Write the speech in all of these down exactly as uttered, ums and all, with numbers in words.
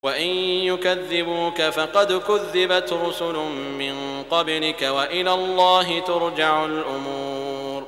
وإن يكذبوك فقد كذبت رسل من قبلك وإلى الله ترجع الأمور.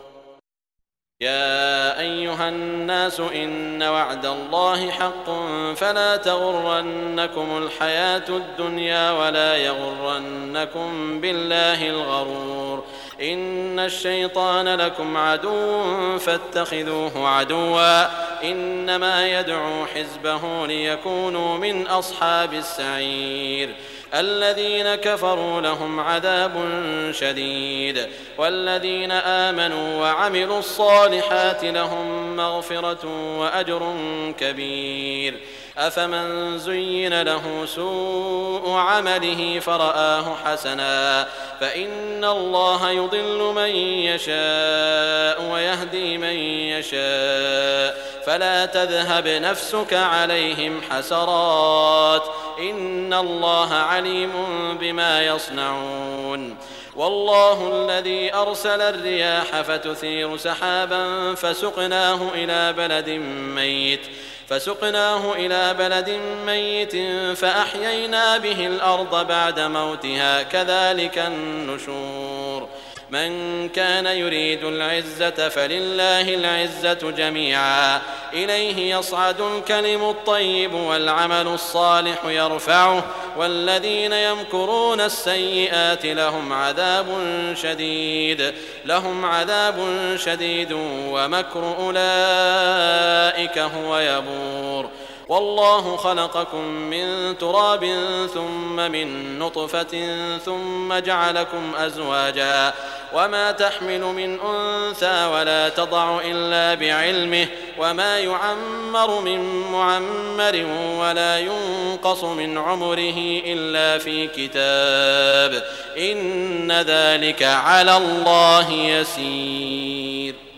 يا أيها الناس إن وعد الله حق فلا تغرنكم الحياة الدنيا ولا يغرنكم بالله الغرور. إن الشيطان لكم عدو فاتخذوه عدوا إنما يدعو حزبه ليكونوا من أصحاب السعير. الذين كفروا لهم عذاب شديد والذين آمنوا وعملوا الصالحات لهم مغفرة وأجر كبير. أفمن زين له سوء عمله فرآه حسنا فإن الله يضل من يشاء ويهدي من يشاء فلا تذهب نفسك عليهم حسرات إن الله عليم بما يصنعون. والله الذي أرسل الرياح فتثير سحابا فسقناه إلى بلد ميت فسقناه إلى بلد ميت فأحيينا به الأرض بعد موتها كذلك النشور. من كان يريد العزة فلله العزة جميعا إليه يصعد الكلم الطيب والعمل الصالح يرفعه والذين يمكرون السيئات لهم عذاب شديد لهم عذاب شديد ومكر أولئك هو يبور. والله خلقكم من تراب ثم من نطفة ثم جعلكم أزواجا وما تحمل من أنثى ولا تضع إلا بعلمه وما يعمر من معمر ولا ينقص من عمره إلا في كتاب إن ذلك على الله يسير.